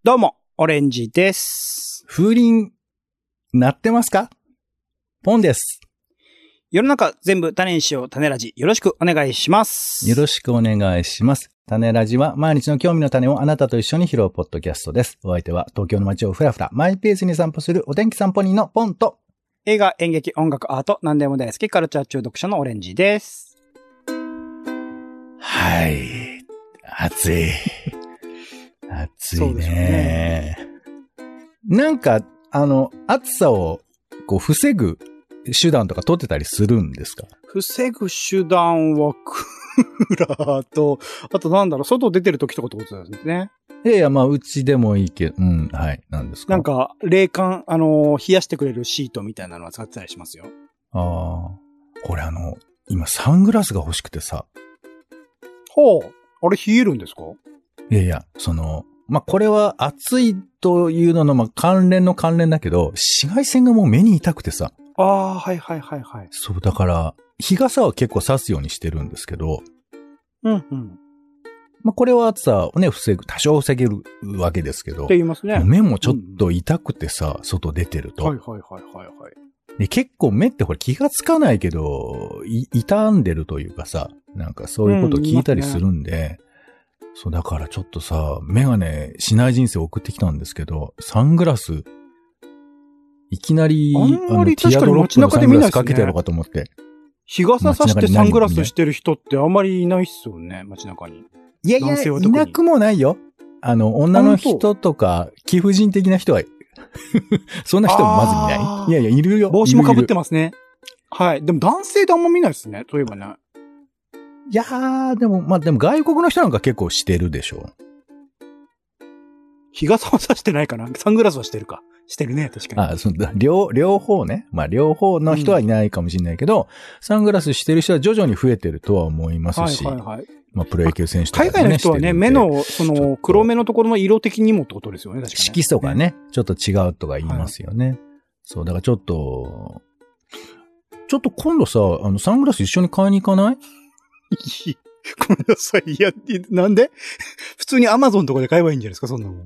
どうも、オレンジです。 風鈴、鳴ってますか？ポンです。 世の中全部種にしよう種ラジ。よろしくお願いします。 よろしくお願いします。種ラジは毎日の興味の種をあなたと一緒に拾うポッドキャストです。お相手は東京の街をふらふらマイペースに散歩するお天気散歩人のポンと、 映画、演劇、音楽、アート、何でも大好きカルチャー中毒者のオレンジです。 はい。暑い。暑いね。なんか、暑さをこう防ぐ手段とか取ってたりするんですか？ 防ぐ手段はクーラーと、あとなんだろう、外出てる時とかってことなんですね。 いや、まあ、うちでもいいけど、はい、なんですか？ なんか、冷感、冷やしてくれるシートみたいなのは使ってたりしますよ。 ああ。これ今サングラスが欲しくてさ。 ほう。あれ冷えるんですか？ いや、これは暑いというのの、関連だけど、紫外線がもう目に痛くてさ。 ああ、はいはいはいはい。 そう、だから、日傘は結構差すようにしてるんですけど。 うんうん。 これは暑さをね、多少防げるわけですけど。 って言いますね。 目もちょっと痛くてさ、外出てると。 はいはいはいはいはい。 で、結構目ってほら気がつかないけど、傷んでるというかさ、なんかそういうことを聞いたりするんで、そう、だからちょっとさ、メガネしない人生を送ってきたんですけど、サングラス、いきなり、ティアドロップのサングラスかけてやろうかと思って。 日傘さしてサングラスしてる人ってあんまりいないっすよね、街中に。 いやいや、いなくもないよ。女の人とか、貴婦人的な人は、そんな人まずいない。いやいや、いるよ。 帽子も被ってますね。はい。でも男性であんま見ないっすね、そういえばね。 いやー、でも外国の人なんか結構してるでしょ。 日傘はさしてないかな？サングラスはしてるか。してるね、確かに。 両方ね。両方の人はいないかもしれないけど、サングラスしてる人は徐々に増えてるとは思いますし。はいはいはい。プロ野球選手とかね。 海外の人はね、目の、黒目のところの色的にもってことですよね、確かに。 色素がね、ちょっと違うとか言いますよね。はい、そう、だからちょっと今度さ、サングラス一緒に買いに行かない？ ごめんなさい。いや、なんで？普通にアマゾンとかで買えばいいんじゃないですか、そんなもん。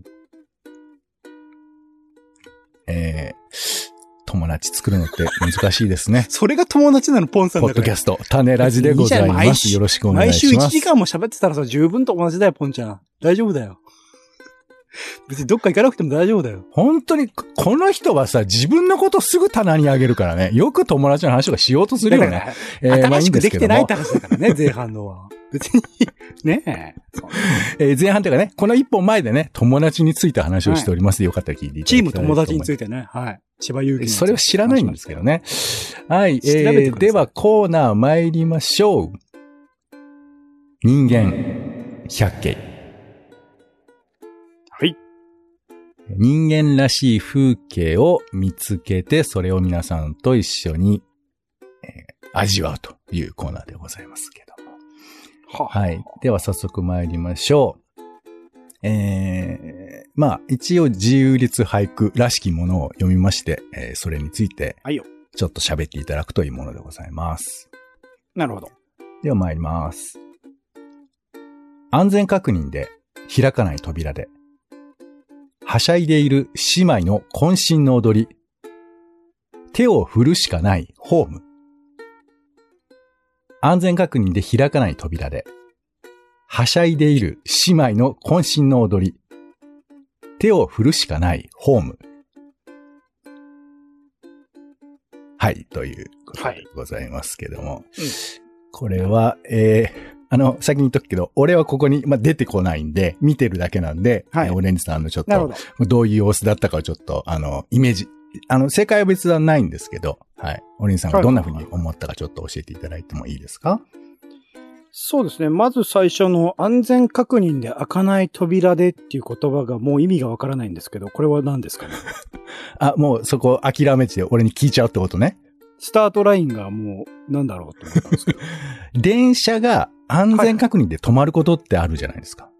友達作るのって難しいですね。 それが友達なの、ポンさんだから。 ポッドキャスト、種ラジでございます。よろしくお願いします。 毎週1時間も喋ってたらさ、十分友達だよ、ポンちゃん。大丈夫だよ。別にどっか行かなくても大丈夫だよ。 本当に、この人はさ、自分のことすぐ棚にあげるからね。よく友達の話とかしようとするよね。 新しくできてないって話だからね、前半のは。別に、ねえ。前半というかね、この一本前でね、友達について話をしております。よかったら聞いていただきたいと思います。 チーム友達についてね、はい。千葉祐希。 それは知らないんですけどね。はい。ではコーナー参りましょう。人間百景。 はい。 人間らしい風景を見つけて、それを皆さんと一緒に、味わうというコーナーでございますけども。はい。では早速参りましょう。一応自由律俳句らしきものを読みまして、それについて、ちょっと喋っていただくというものでございます。 なるほど。 では参ります。安全確認で開かない扉で、はしゃいでいる姉妹の渾身の踊り。手を振るしかないホーム。安全確認で開かない扉で、はしゃいでいる姉妹の渾身の踊り。手を振るしかないホーム。はい、ということでございますけども。はいこれは、先に言っとくけど、俺はここに、出てこないんで、見てるだけなんで、はい、オレンジさんのちょっと、どういう様子だったかをちょっと、イメージ、正解は別はないんですけど、はい。オレンジさんがどんな風に思ったかちょっと教えていただいてもいいですか？ そうですね。まず最初の安全確認で開かない扉でっていう言葉がもう意味がわからないんですけど、これは何ですかね？ もうそこ諦めて俺に聞いちゃうってことね。 スタートラインがもう、なんだろうと思ったんですけど。 電車が安全確認で止まることってあるじゃないですか。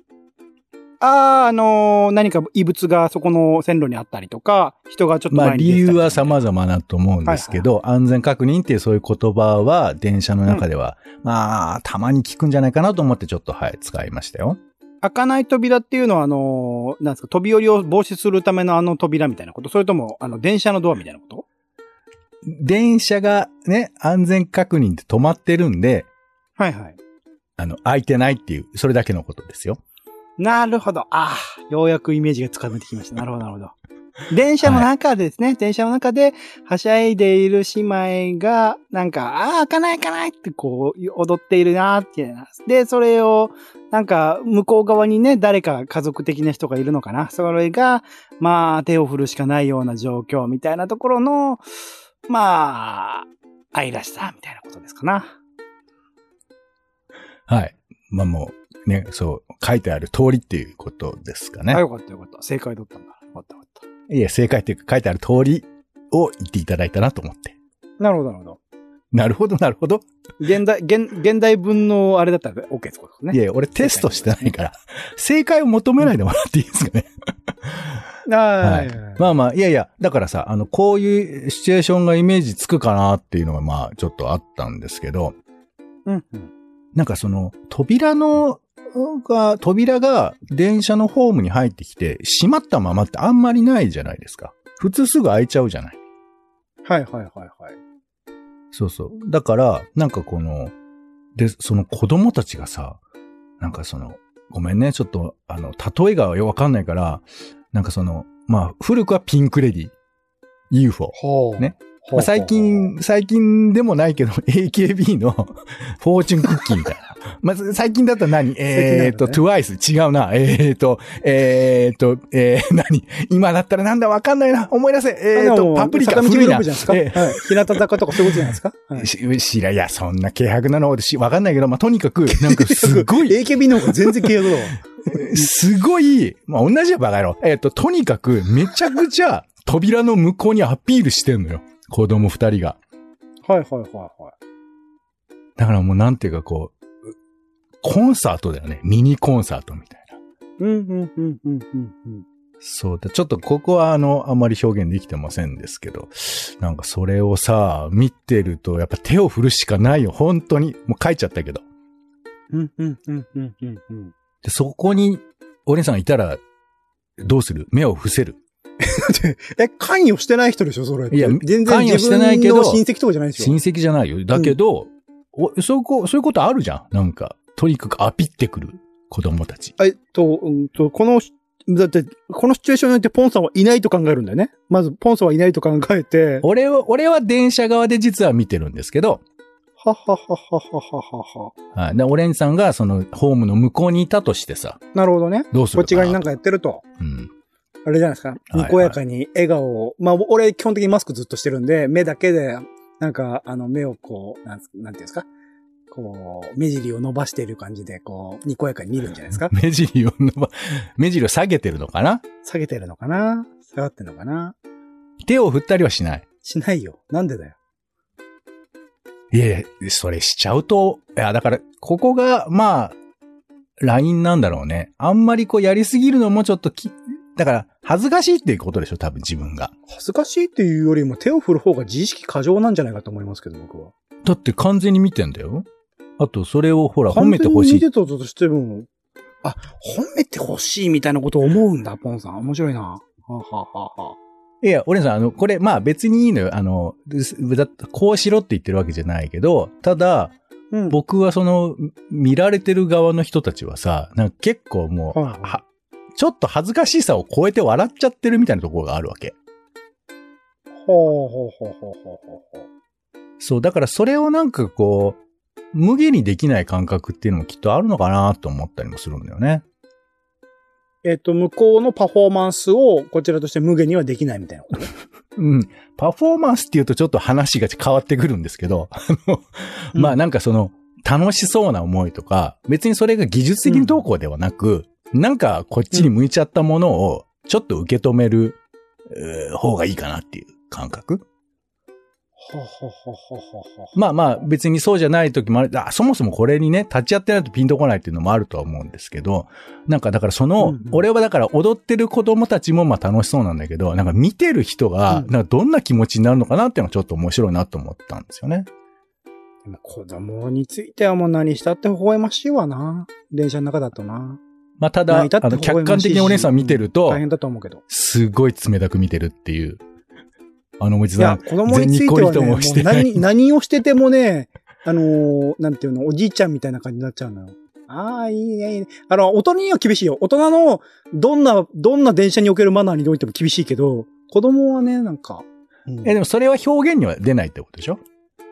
何か異物がそこの線路にあったりとか、人がちょっと前に出てたりとか。 理由は様々だと思うんですけど、安全確認っていうそういう言葉は電車の中では、たまに聞くんじゃないかなと思ってちょっと、使いましたよ。 開かない扉っていうのはなんですか、飛び降りを防止するための扉みたいなこと？それとも、電車のドアみたいなこと？ 電車がね、安全確認で止まってるんで、 はいはい。 開いてないっていう、それだけのことですよ。 なるほど。ようやくイメージがつかめてきました。なるほど、なるほど。電車の中ですね。はい、電車の中で、はしゃいでいる姉妹が、なんか、開かない開かないってこう、踊っているなーっていう。で、それを、なんか、向こう側にね、誰か家族的な人がいるのかな。それが、まあ、手を振るしかないような状況みたいなところの、まあ、愛らしさみたいなことですかな。 はい。まあもう、ね、そう、書いてある通りっていうことですかね。 よかったよかった。正解だったんだ。よかったよかった。 いや、正解っていうか書いてある通りを言っていただいたなと思って。 なるほど、なるほど。 なるほど、なるほど。 現代文のあれだったら OK ですね。 いや、俺テストしてないから、正解を求めないでもらっていいですかね。はい。まあまあ、いやいや、だからさ、こういうシチュエーションがイメージつくかなっていうのがまあ、ちょっとあったんですけど、 うんうん。 なんかその、扉が電車のホームに入ってきて、閉まったままってあんまりないじゃないですか。普通すぐ開いちゃうじゃない。 はいはいはいはい。 そうそう。だから、なんかで、その子供たちがさ、なんかごめんね、ちょっと、例えがわかんないから、なんかまあ、古くはピンクレディ、UFO。ね。まあ、最近でもないけど、AKB のフォーチュンクッキーみたいな。まあ、最近だったら何TWICE 違うな。何今だったらなんだわかんないな。思い出せ。パプリカ古いな。 日向坂とかそういうことじゃないですか？ いや、そんな軽薄なのわかんないけど、まあ、とにかく、なんかすごい。 AKB の方が全然軽薄だわ。 すごい、まあ、同じやバカ野郎。とにかく、めちゃくちゃ扉の向こうにアピールしてんのよ。子供二人が。 はいはいはいはい。 だからもうなんていうかコンサートだよね。ミニコンサートみたいな。そうだ。ちょっとここはあまり表現できてませんですけど、なんかそれをさ、見てるとやっぱ手を振るしかないよ。本当に。もう書いちゃったけど。で、そこに、お姉さんいたら、どうする？目を伏せる？ 関与してない人でしょそれ。 いや、全然関与してないけど。 親戚とかじゃないですよ。 親戚じゃないよ。だけど、そういうことあるじゃん。なんか、とにかくアピってくる子供たち。 だって、このシチュエーションによってポンさんはいないと考えるんだよね。まず、ポンさんはいないと考えて。 俺は電車側で実は見てるんですけど。はい。で、オレンジさんがその、ホームの向こうにいたとしてさ。 なるほどね。 どうするかな。 こっち側になんかやってると。 うん。 あれじゃないですか。にこやかに笑顔を、まあ、俺基本的にマスクずっとしてるんで、目だけで、なんか、目をなんていうんですか。目尻を伸ばしている感じで、にこやかに見るんじゃないですか。 目尻を下げてるのかな？ 下げてるのかな？下がってるのかな？ 手を振ったりはしない。 しないよ。なんでだよ。 いや、それしちゃうと、だから、ここが、まあ、ラインなんだろうね。あんまりやりすぎるのもちょっとだから、恥ずかしいっていうことでしょ、多分自分が。 恥ずかしいっていうよりも手を振る方が自意識過剰なんじゃないかと思いますけど、僕は。 だって完全に見てんだよ。あと、それをほら、褒めてほしい。 見てたとしても、褒めてほしいみたいなことを思うんだ、ポンさん。面白いな。 いや、俺さん、これ、まあ別にいいのよ。こうしろって言ってるわけじゃないけど、ただ、僕は見られてる側の人たちはさ、なんか結構もう、ちょっと恥ずかしさを超えて笑っちゃってるみたいなところがあるわけ。そう、だからそれをなんか無限にできない感覚っていうのもきっとあるのかなと思ったりもするんだよね。 向こうのパフォーマンスをこちらとして無限にはできないみたいなことね。 うん。パフォーマンスっていうとちょっと話が変わってくるんですけど、まあなんか楽しそうな思いとか、別にそれが技術的にどうこうではなく、なんかこっちに向いちゃったものをちょっと受け止める、方がいいかなっていう感覚。まあまあ別にそうじゃない時もある。そもそもこれにね、立ち会ってないとピンとこないっていうのもあるとは思うんですけど、なんかだから俺はだから踊ってる子供たちもまあ楽しそうなんだけど、なんか見てる人が、なんかどんな気持ちになるのかなっていうのはちょっと面白いなと思ったんですよね。 でも子供についてはもう何したって微笑ましいわな。電車の中だとな。 まあ、ただ、客観的にお姉さん見てると、 大変だと思うけど。 すごい冷たく見てるっていう。おじさん。 いや、子供についてはね、もう何をしててもね、なんていうの、おじいちゃんみたいな感じになっちゃうのよ。ああ、いいね、いいね。大人には厳しいよ。大人の、どんな電車におけるマナーにおいても厳しいけど、子供はね、なんか。 でもそれは表現には出ないってことでしょ？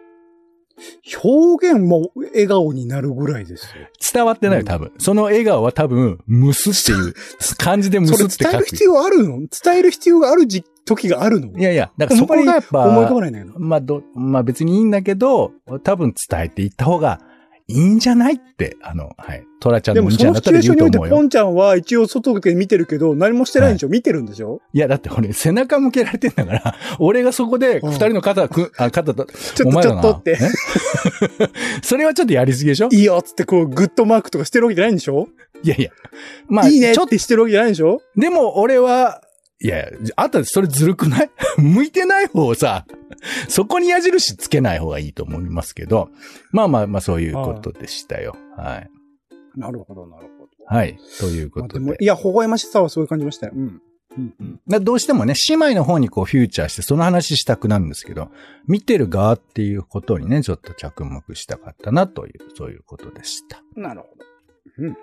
表現も笑顔になるぐらいですよ。 伝わってないよ、多分。その笑顔は多分、ムスっていう感じでムスって書く。 それ伝える必要あるの？伝える必要がある時があるの？ いやいや、だからそこがやっぱ、 思い浮かばないんだけど。 まあ別にいいんだけど、多分伝えていった方がいいんじゃないって、はい。トラちゃんのお兄ちゃんだったら言うと思うよ。でもそのシチュエーションにおいてポンちゃんは一応外で見てるけど、何もしてないんでしょ？見てるんでしょ？いや、だって俺背中向けられてんだから、俺がそこで二人の肩と、お前だな。 ちょっとって。 それはちょっとやりすぎでしょ？ いいよっつってこうグッドマークとかしてるわけじゃないんでしょ？ いやいや。まあ、 いいねってしてるわけじゃないんでしょ？ でも俺は、いや、あとそれずるくない？向いてない方をさ、そこに矢印つけない方がいいと思いますけど、まあそういうことでしたよ。はい。 なるほど。 はい。ということで。 いや、微笑ましさはそういう感じましたよ。 どうしてもね、姉妹の方にこうフューチャーしてその話したくなるんですけど、見てる側っていうことにね、ちょっと着目したかったなという、そういうことでした。 なるほど。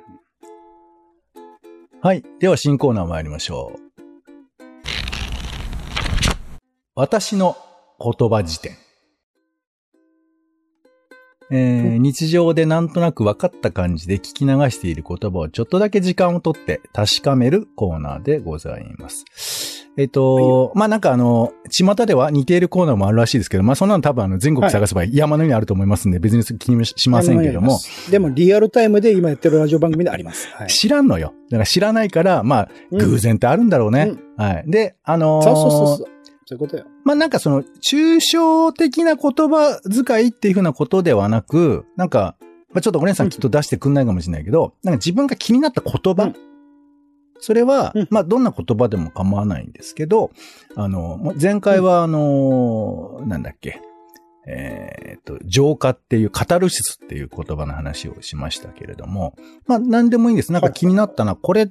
はい。では新コーナー参りましょう。私の言葉辞典。日常でなんとなく分かった感じで聞き流している言葉をちょっとだけ時間をとって確かめるコーナーでございます。まあ、なんか巷では似ているコーナーもあるらしいですけど、まあ、そんなの多分全国探せば山のようにあると思いますんで、別に気にしませんけども。 でもリアルタイムで今やってるラジオ番組であります。はい、 知らんのよ。だから知らないから、まあ、偶然ってあるんだろうね。はい。で、 そういうことよ。 まあ、なんか抽象的な言葉遣いっていうふうなことではなく、なんか、まあ、ちょっとお姉さんきっと出してくんないかもしれないけど、なんか自分が気になった言葉。それは、まあ、どんな言葉でも構わないんですけど、前回はなんだっけ、浄化っていうカタルシスっていう言葉の話をしましたけれども、まあ、なんでもいいんです。なんか気になったな、これって、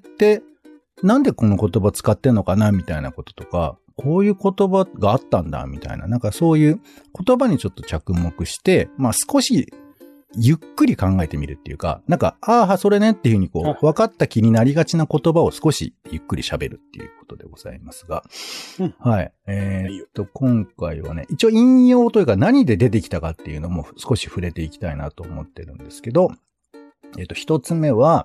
なんでこの言葉使ってんのかなみたいなこととか、こういう言葉があったんだみたいな、なんかそういう言葉にちょっと着目して、まあ少しゆっくり考えてみるっていうか、なんか、それねっていうふうにこう、分かった気になりがちな言葉を少しゆっくり喋るっていうことでございますが、はい。今回はね、一応引用というか何で出てきたかっていうのも少し触れていきたいなと思ってるんですけど、一つ目は、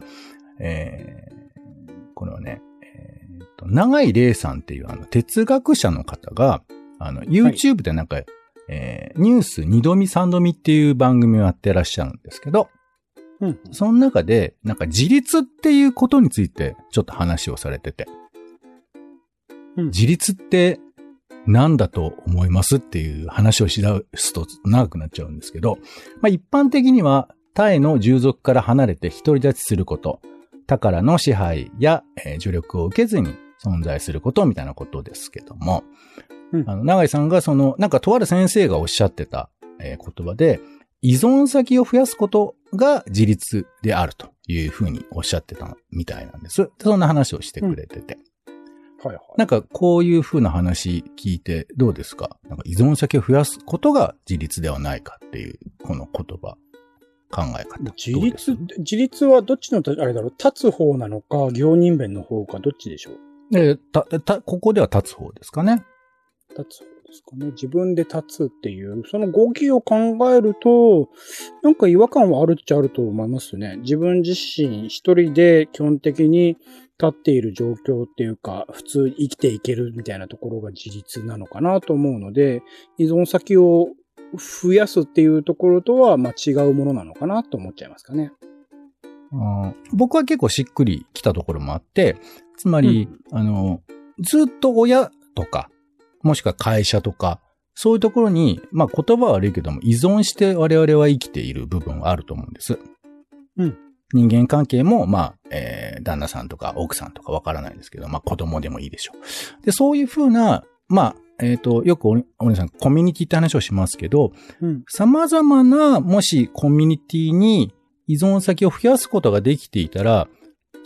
これはね、長井玲さんっていう哲学者の方が、YouTube でなんか、ニュース2度見3度見っていう番組をやってらっしゃるんですけど、その中で、なんか自立っていうことについてちょっと話をされてて、自立って何だと思いますっていう話をしだすと長くなっちゃうんですけど、まあ一般的には他への従属から離れて独り立ちすること、他からの支配や、助力を受けずに存在することみたいなことですけども、長井さんがなんかとある先生がおっしゃってた、言葉で、依存先を増やすことが自立であるというふうにおっしゃってたみたいなんです。そんな話をしてくれてて。なんかこういうふうな話聞いてどうですか？なんか依存先を増やすことが自立ではないかっていう、この言葉。考え方。 自立はどっちの、あれだろう、立つ方なのか、行人弁の方か、どっちでしょう？ ここでは立つ方ですかね。 立つ方ですかね。自分で立つっていう、その語義を考えると、なんか違和感はあるっちゃあると思いますね。自分自身一人で基本的に立っている状況っていうか、普通生きていけるみたいなところが自立なのかなと思うので、依存先を増やすっていうところとは、まあ違うものなのかなと思っちゃいますかね。 僕は結構しっくりきたところもあって、つまり、ずっと親とか、もしくは会社とか、そういうところに、まあ言葉は悪いけども、依存して我々は生きている部分があると思うんです。人間関係も、まあ、旦那さんとか奥さんとかわからないですけど、まあ子供でもいいでしょう。で、そういうふうな、まあ、よくお姉さん、コミュニティって話をしますけど、様々な、もしコミュニティに依存先を増やすことができていたら、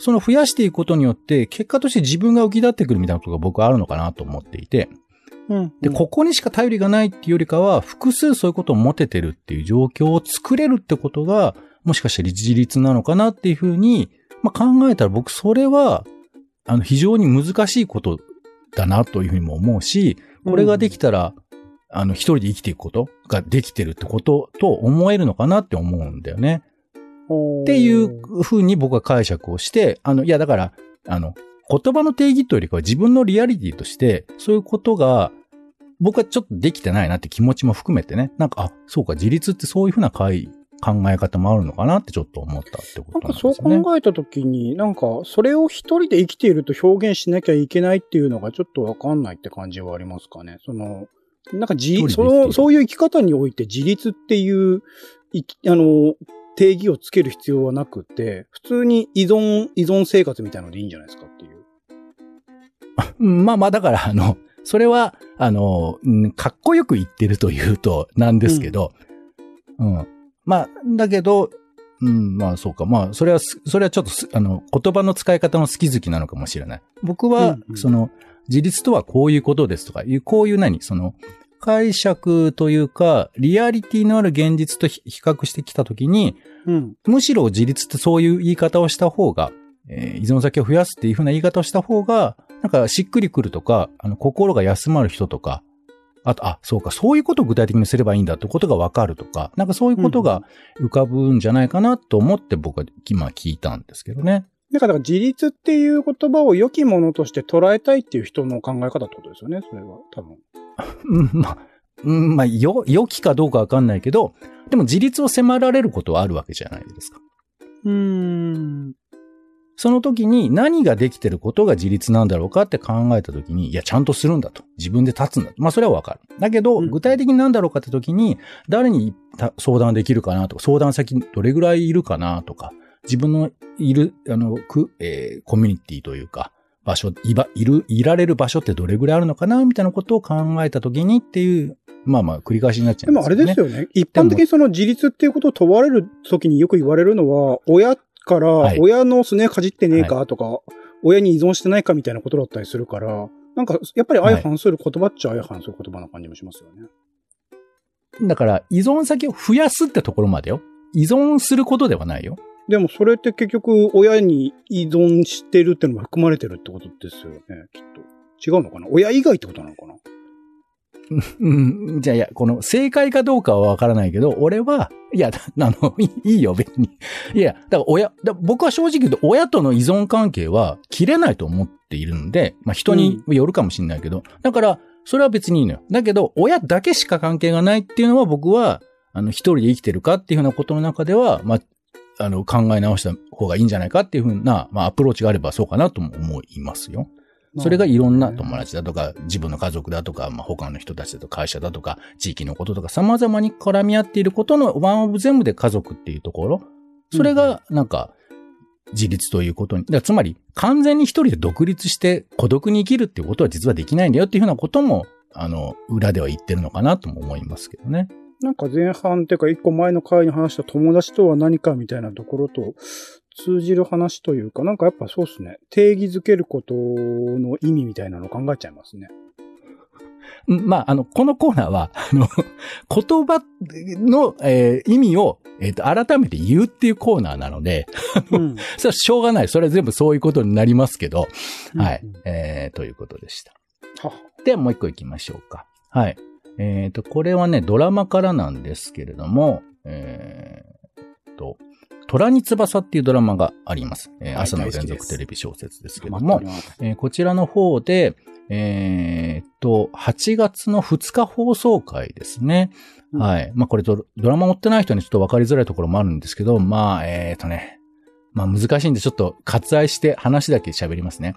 その増やしていくことによって、結果として自分が浮き立ってくるみたいなことが僕はあるのかなと思っていて、で、ここにしか頼りがないっていうよりかは、複数そういうことを持ててるっていう状況を作れるってことが、もしかしたら自立なのかなっていうふうに、まあ、考えたら僕それは、非常に難しいことだなというふうにも思うし、これができたら、一人で生きていくことができてるってことと思えるのかなって思うんだよね。っていうふうに僕は解釈をして、いやだから、言葉の定義というよりかは自分のリアリティとして、そういうことが、僕はちょっとできてないなって気持ちも含めてね、なんか、そうか、自立ってそういうふうな考え方もあるのかなってちょっと思ったってことなんですね。 なんかそう考えたときに、なんか、それを一人で生きていると表現しなきゃいけないっていうのがちょっとわかんないって感じはありますかね。なんかそういう生き方において自立っていう、定義をつける必要はなくて、普通に依存生活みたいなのでいいんじゃないですかっていう。 まあ、だから、それは、かっこよく言ってるというとなんですけど、まあ、だけど、まあそうか。まあ、それはちょっと、言葉の使い方の好き好きなのかもしれない。僕は、自立とはこういうことですとか、こういう解釈というか、リアリティのある現実と比較してきたときに、むしろ自立ってそういう言い方をした方が、依存先を増やすっていう風な言い方をした方が、なんかしっくりくるとか、心が休まる人とか、あと、そうか、そういうことを具体的にすればいいんだってことがわかるとか、なんかそういうことが浮かぶんじゃないかなと思って僕は今聞いたんですけどね。 だから自立っていう言葉を良きものとして捉えたいっていう人の考え方ってことですよね、それは、多分。 まあ、良きかどうかわかんないけど、でも自立を迫られることはあるわけじゃないですか。その時に何ができてることが自立なんだろうかって考えた時に、いや、ちゃんとするんだと。自分で立つんだ。まあ、それはわかる。だけど、具体的に何だろうかって時に、誰に相談できるかなとか、相談先どれぐらいいるかなとか、自分のいる、コミュニティというか、場所、いられる場所ってどれぐらいあるのかなみたいなことを考えた時にっていう、まあ繰り返しになっちゃうんですよね。 でもあれですよね。一般的にその自立っていうことを問われる時によく言われるのは、親から、親のすねかじってねえかとか、親に依存してないかみたいなことだったりするから、なんか、やっぱり相反する言葉っちゃ相反する言葉な感じもしますよね。 だから、依存先を増やすってところまでよ。依存することではないよ。 でもそれって結局親に依存してるってのも含まれてるってことですよね、きっと。違うのかな？親以外ってことなのかな？ じゃあいや、この正解かどうかはわからないけど、俺は、いや、いいよ、別に。いや、だから僕は正直言うと親との依存関係は切れないと思っているんで、まあ人によるかもしれないけど、だから、それは別にいいのよ。だけど、親だけしか関係がないっていうのは僕は、一人で生きてるかっていうふうなことの中では、まあ、考え直した方がいいんじゃないかっていうふうな、まあ、アプローチがあればそうかなとも思いますよ。それがいろんな友達だとか、自分の家族だとか、まあ、他の人たちだとか、会社だとか、地域のこととか、様々に絡み合っていることのワンオブ全部で家族っていうところ、それが、なんか、自立ということに、つまり、完全に一人で独立して孤独に生きるっていうことは実はできないんだよっていうふうなことも、裏では言ってるのかなとも思いますけどね。 なんか前半っていうか一個前の回に話した友達とは何かみたいなところと通じる話というか、なんかやっぱそうですね。定義づけることの意味みたいなのを考えちゃいますね。 まあ、このコーナーは、言葉の、意味を、改めて言うっていうコーナーなので、それはしょうがない。それは全部そういうことになりますけど、はい。ということでした。ではもう一個行きましょうか。はい。これはね、ドラマからなんですけれども、虎に翼っていうドラマがあります。朝の連続テレビ小説ですけども、こちらの方で、8月の2日放送回ですね。はい。まあ、これドラマ持ってない人にちょっと分かりづらいところもあるんですけど、まあ、まあ、難しいんでちょっと割愛して話だけ喋りますね。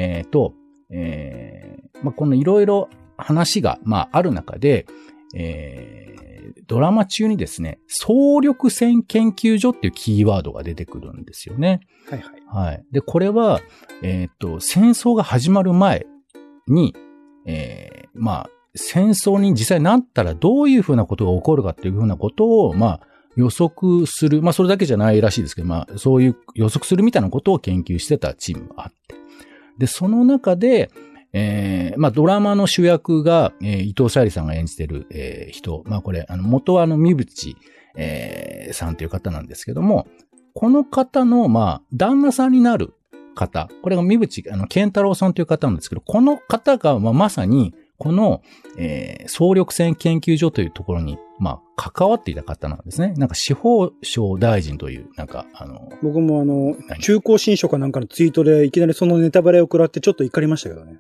まあ、このいろいろ話が、まあ、ある中で、ドラマ中にですね、総力戦研究所っていうキーワードが出てくるんですよね。 はいはい。 はい。で、これは、戦争が始まる前に、まあ、戦争に実際になったらどういうふうなことが起こるかっていうふうなことを、まあ、 予測する、まあそれだけじゃないらしいですけど、まあそういう予測するみたいなことを研究してたチームがあって。で、その中で、まあドラマの主役が、伊藤沙莉さんが演じてる、人、まあこれ、元は三淵、さんという方なんですけども、この方の、まあ、旦那さんになる方、これが三淵、健太郎さんという方なんですけど、この方が、まあ、まさに、この、総力戦研究所というところに、まあ、関わっていた方なんですね。なんか、司法省大臣という、なんか、 僕も中高新書かなんかのツイートでいきなりそのネタバレを食らってちょっと怒りましたけどね。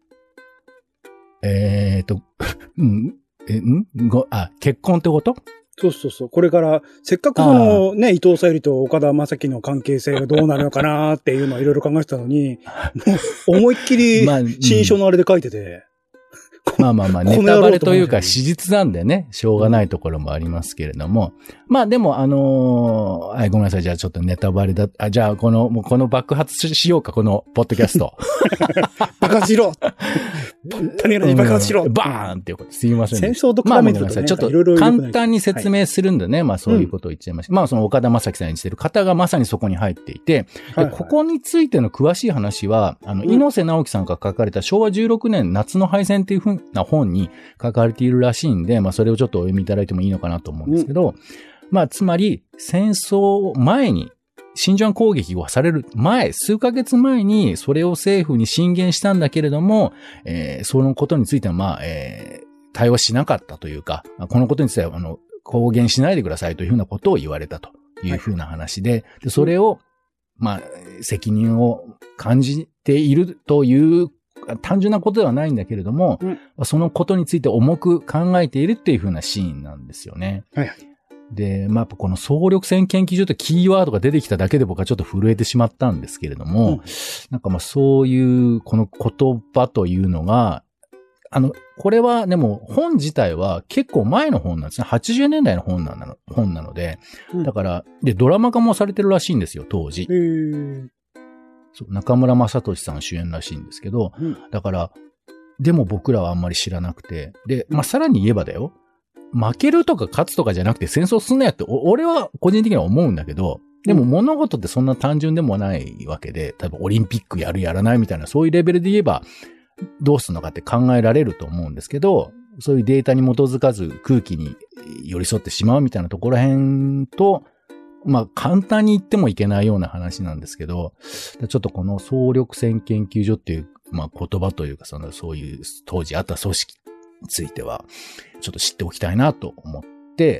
結婚ってこと？ そうそうそう。これから、せっかくそのね、伊藤沙莉と岡田将生の関係性がどうなるのかなっていうのをいろいろ考えてたのに、もう思いっきり新書のあれで書いてて。 まあ、ネタバレというか史実なんでね、しょうがないところもありますけれども。まあでもはい、ごめんなさい。じゃあちょっとネタバレじゃあこの爆発しようか、このポッドキャスト。 爆発しろ谷原に爆発しろバーンっていうこと。すいません。 戦争と絡めてるとね、 ちょっと簡単に説明するんでね、まあそういうことを言っちゃいました。まあその岡田将生さん演じてる方がまさにそこに入っていて、でここについての詳しい話は、猪瀬直樹さんが書かれた昭和16年夏の敗戦っていう風な本に書かれているらしいんで、まあそれをちょっとお読みいただいてもいいのかなと思うんですけど、まあつまり戦争前に、真珠湾攻撃をされる前、数ヶ月前にそれを政府に進言したんだけれども、そのことについてはまあ、対応しなかったというか、このことについては公言しないでくださいというふうなことを言われたというふうな話で、でそれを、まあ、責任を感じているという単純なことではないんだけれども、そのことについて重く考えているっていうふうなシーンなんですよね。はい。で、まあ、この総力戦研究所ってキーワードが出てきただけで僕はちょっと震えてしまったんですけれども、なんかまあそういうこの言葉というのが、これはでも本自体は結構前の本なんですね。80年代の本なので、だから、で、ドラマ化もされてるらしいんですよ、当時。そう、中村雅俊さん主演らしいんですけど、だから、でも僕らはあんまり知らなくて、で、まあさらに言えばだよ、負けるとか勝つとかじゃなくて戦争すんなよって、俺は個人的には思うんだけど、でも物事ってそんな単純でもないわけで、例えばオリンピックやるやらないみたいな、そういうレベルで言えば、どうするのかって考えられると思うんですけど、そういうデータに基づかず空気に寄り添ってしまうみたいなところへんと、まあ簡単に言ってもいけないような話なんですけど、ちょっとこの総力戦研究所っていう、まあ言葉というかそういう当時あった組織については、ちょっと知っておきたいなと思って、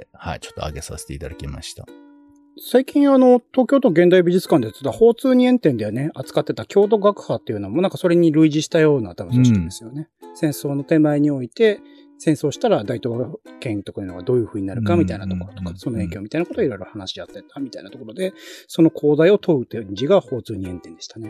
はい、ちょっと挙げさせていただきました。 最近東京都現代美術館でやってた交通二円展ではね、扱ってた郷土学派っていうのもなんかそれに類似したような多分組織ですよね。戦争の手前において、戦争したら大統領権とかいうのがどういう風になるかみたいなところとか、その影響みたいなことをいろいろ話し合ってたみたいなところで、その講題を問う展示が交通二円展でしたね。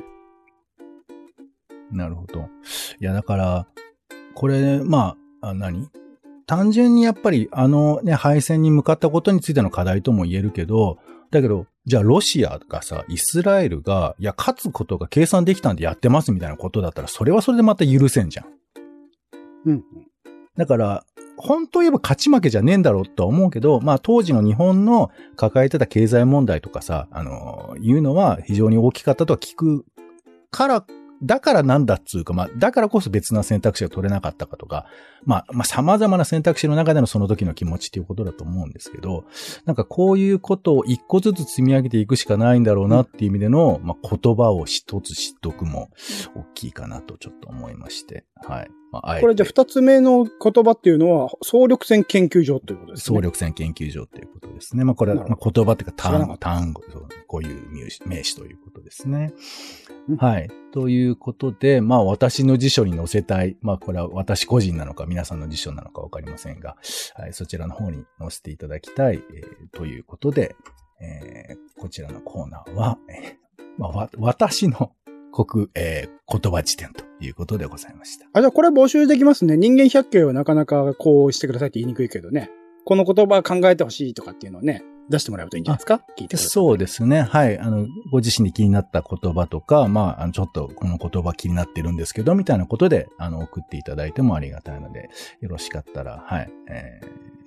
なるほど。いや、だから、これ、まあ、単純にやっぱり敗戦に向かったことについての課題とも言えるけど、だけど、じゃあロシアがさ、イスラエルが、いや、勝つことが計算できたんでやってますみたいなことだったら、それはそれでまた許せんじゃん。 うん。 だから、本当言えば勝ち負けじゃねえんだろうとは思うけど、まあ当時の日本の抱えてた経済問題とかさ、いうのは非常に大きかったとは聞くから、だからなんだっつうか、まあ、だからこそ別な選択肢が取れなかったかとか、まあ、様々な選択肢の中でのその時の気持ちっていうことだと思うんですけど、なんかこういうことを一個ずつ積み上げていくしかないんだろうなっていう意味での、まあ、言葉を一つ知っとくも大きいかなとちょっと思いまして、はい。まあ、 これじゃあ二つ目の言葉っていうのは、総力戦研究所ということですね。 総力戦研究所っていうことですね。まあ、これは、まあ、言葉っていうか単語、こういう名詞ということですね。はい。ということで、まあ私の辞書に載せたい、まあこれは私個人なのか皆さんの辞書なのかわかりませんが、はい、そちらの方に載せていただきたい、ということで、こちらのコーナーは、まあ私の言葉辞典ということでございました。 じゃあこれ募集できますね。人間百景はなかなかこうしてくださいって言いにくいけどね。この言葉考えてほしいとかっていうのをね、出してもらうといいんじゃないですか？聞いてください。 そうですね。はい。ご自身に気になった言葉とか、まあ、ちょっとこの言葉気になってるんですけど、みたいなことで、送っていただいてもありがたいので、よろしかったら、はい。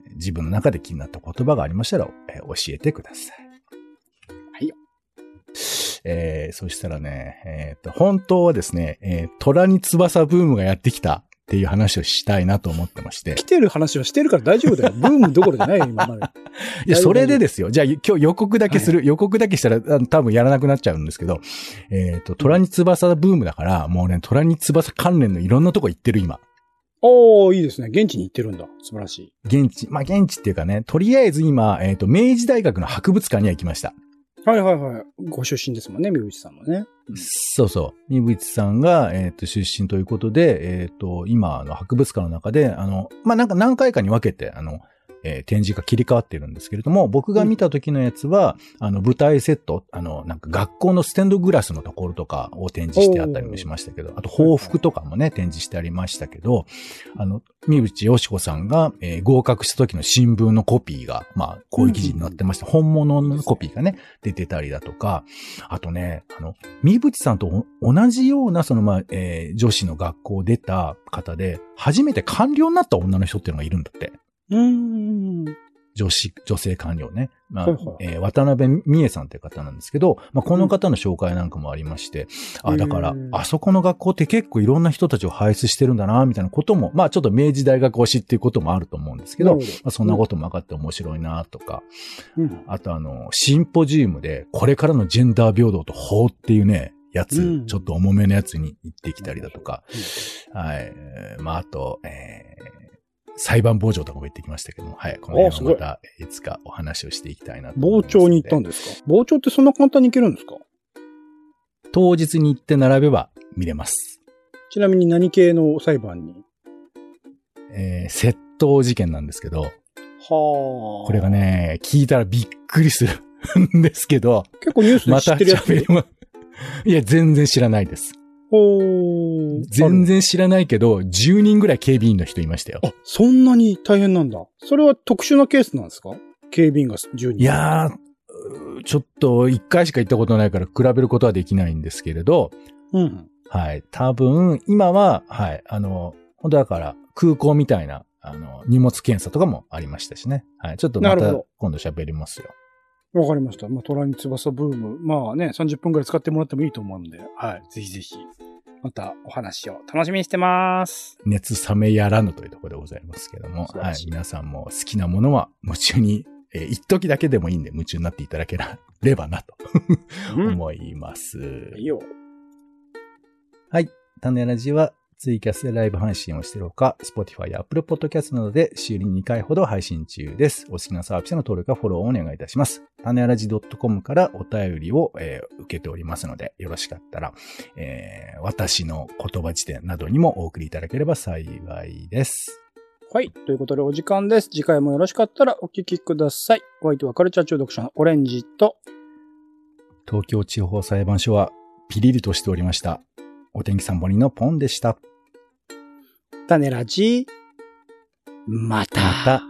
自分の中で気になった言葉がありましたら、教えてください。 はいよ。 そしたらね、本当はですね、虎に翼ブームがやってきたっていう話をしたいなと思ってまして。 来てる話はしてるから大丈夫だよ。ブームどころじゃないよ、今まで。 いや、それでですよ。じゃあ今日予告だけする。はい、予告だけしたら多分やらなくなっちゃうんですけど、虎に翼ブームだから、もうね、虎に翼関連のいろんなとこ行ってる今。 おー、いいですね。現地に行ってるんだ。素晴らしい。 現地っていうかね、とりあえず今、明治大学の博物館には行きました。 はいはいはい。ご出身ですもんね、三淵さんもね。 うん、そうそう。三淵さんが、出身ということで、今、博物館の中で、なんか何回かに分けて、展示が切り替わっているんですけれども、僕が見た時のやつは、舞台セット、なんか学校のステンドグラスのところとかを展示してあったりもしましたけど、あと報復とかもね、展示してありましたけど、三淵よし子さんが、合格した時の新聞のコピーが、こういう記事になってました。本物のコピーがね、出てたりだとか、あとね、三淵さんと同じような、女子の学校を出た方で、初めて官僚になった女の人っていうのがいるんだって。女性官僚ね。渡辺美恵さんっていう方なんですけど、この方の紹介なんかもありまして、だから、あそこの学校って結構いろんな人たちを輩出してるんだな、みたいなことも、ちょっと明治大学推しっていうこともあると思うんですけど、そんなことも分かって面白いな、とか、あとシンポジウムで、これからのジェンダー平等と法っていうね、やつ、ちょっと重めのやつに行ってきたりだとか、はい。あと、裁判傍聴とかも言ってきましたけども、はい。この辺はまたいつかお話をしていきたいなと思います。 傍聴に行ったんですか？傍聴ってそんな簡単に行けるんですか？ 当日に行って並べば見れます。 ちなみに何系の裁判に？ 窃盗事件なんですけど、はあ。これがね、聞いたらびっくりするんですけど、 結構ニュースで知ってるやつ？ いや、全然知らないです。全然知らないけど、10人ぐらい警備員の人いましたよ。 あ、そんなに大変なんだ。それは特殊なケースなんですか？警備員が10人。 いやー、ちょっと1回しか行ったことないから比べることはできないんですけれど、はい。多分、今は、はい。本当だから空港みたいな、荷物検査とかもありましたしね。はい。ちょっとまた今度喋りますよ。 わかりました。虎に翼ブーム。30分くらい使ってもらってもいいと思うんで、はい。ぜひぜひ、またお話を楽しみにしてます。 熱冷めやらぬというところでございますけども、はい。皆さんも好きなものは夢中に、一時だけでもいいんで夢中になっていただければなと思います。 いいよ。 はい。種ラジは、ツイキャスでライブ配信をしているほか、Spotify や Apple Podcast などで週に2回ほど配信中です。お好きなサービスの登録やフォローをお願いいたします。種ラジ .com からお便りを、受けておりますので、よろしかったら、私の言葉辞典などにもお送りいただければ幸いです。 はい。ということでお時間です。次回もよろしかったらお聞きください。お相手はカルチャー中毒者のオレンジと、 東京地方裁判所はピリリとしておりました。お天気サンボニーのポンでした。 種ラジ、また。